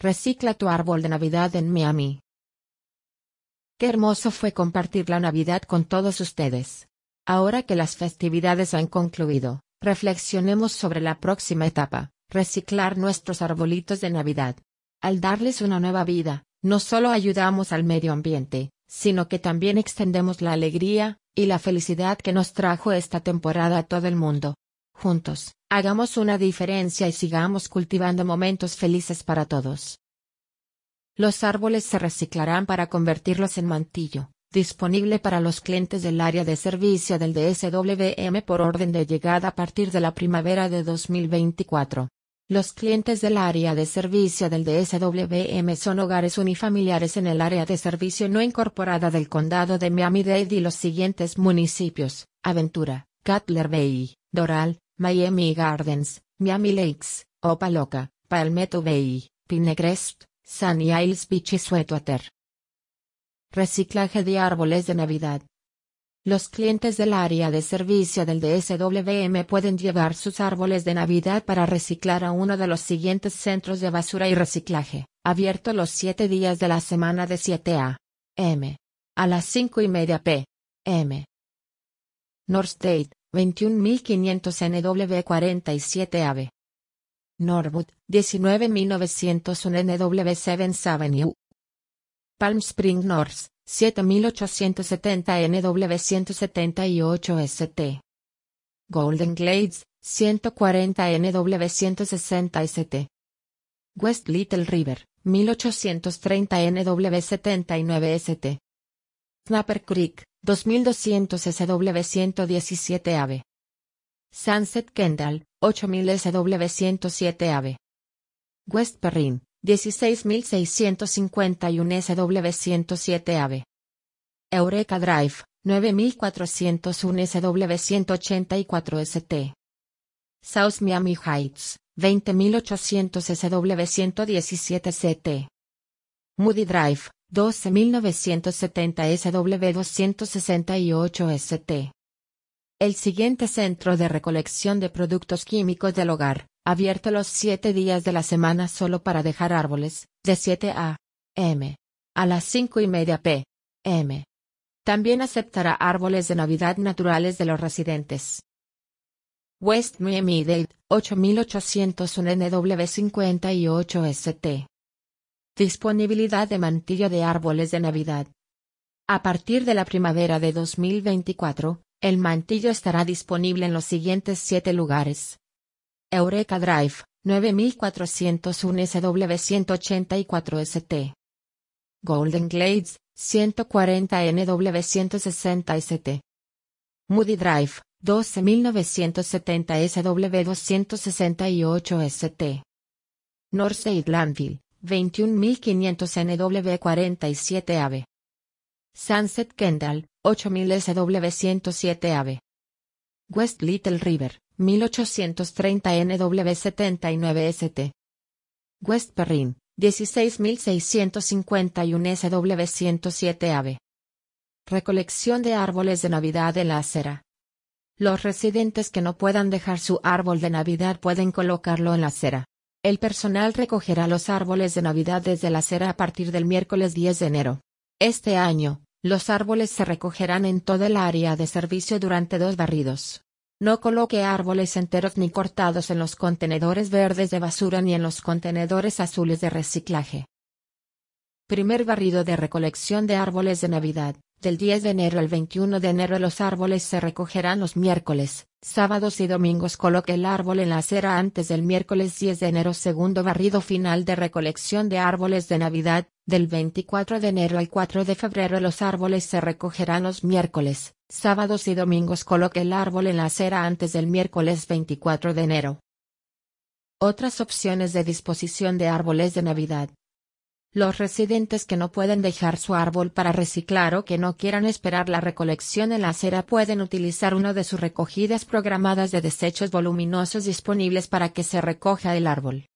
Recicla tu árbol de Navidad en Miami. Qué hermoso fue compartir la Navidad con todos ustedes. Ahora que las festividades han concluido, reflexionemos sobre la próxima etapa, reciclar nuestros arbolitos de Navidad. Al darles una nueva vida, no solo ayudamos al medio ambiente, sino que también extendemos la alegría y la felicidad que nos trajo esta temporada a todo el mundo. Juntos, hagamos una diferencia y sigamos cultivando momentos felices para todos. Los árboles se reciclarán para convertirlos en mantillo, disponible para los clientes del área de servicio del DSWM por orden de llegada a partir de la primavera de 2024. Los clientes del área de servicio del DSWM son hogares unifamiliares en el área de servicio no incorporada del condado de Miami-Dade y los siguientes municipios: Aventura, Cutler Bay, Doral, Miami Gardens, Miami Lakes, Opa-locka, Palmetto Bay, Pinecrest, Sunny Isles Beach y Sweetwater. Reciclaje de árboles de Navidad. Los clientes del área de servicio del DSWM pueden llevar sus árboles de Navidad para reciclar a uno de los siguientes centros de basura y reciclaje, abierto los 7 días de la semana de 7 a.m. a las 5:30 p.m. North State, 21500 NW 47 Ave. Norwood, 19901 NW 7th Avenue. Palm Springs North, 7870 NW 178 St. Golden Glades, 140 NW 160 St. West Little River, 1830 NW 79 St. Snapper Creek, 2200 SW 117 Ave. Sunset Kendall, 8000 SW 107 Ave. West Perrin, 16651 SW 107 Ave. Eureka Drive, 9401 SW 184 St. South Miami Heights, 20800 SW 117 St. Moody Drive, 12970 SW 268 St. El siguiente centro de recolección de productos químicos del hogar, abierto los 7 días de la semana solo para dejar árboles, de 7 a.m. a las 5:30 p.m. También aceptará árboles de Navidad naturales de los residentes. West Miami-Dade, 8801 NW 58 St. Disponibilidad de mantillo de árboles de Navidad. A partir de la primavera de 2024, el mantillo estará disponible en los siguientes 7 lugares. Eureka Drive, 9401 SW 184 St. Golden Glades, 140 NW 160 St. Moody Drive, 12970 SW 268 St. Northside Landfill, 21500 NW 47 Ave. Sunset Kendall, 8000 SW 107 Ave. West Little River, 1830 NW 79 St. West Perrin, 16651 SW 107 Ave. Recolección de árboles de Navidad en la acera. Los residentes que no puedan dejar su árbol de Navidad pueden colocarlo en la acera. El personal recogerá los árboles de Navidad desde la acera a partir del miércoles 10 de enero. Este año, los árboles se recogerán en toda el área de servicio durante 2 barridos. No coloque árboles enteros ni cortados en los contenedores verdes de basura ni en los contenedores azules de reciclaje. Primer barrido de recolección de árboles de Navidad. Del 10 de enero al 21 de enero los árboles se recogerán los miércoles, sábados y domingos. Coloque el árbol en la acera antes del miércoles 10 de enero. Segundo barrido final de recolección de árboles de Navidad. Del 24 de enero al 4 de febrero los árboles se recogerán los miércoles, sábados y domingos. Coloque el árbol en la acera antes del miércoles 24 de enero. Otras opciones de disposición de árboles de Navidad. Los residentes que no pueden dejar su árbol para reciclar o que no quieran esperar la recolección en la acera pueden utilizar uno de sus recogidas programadas de desechos voluminosos disponibles para que se recoja el árbol.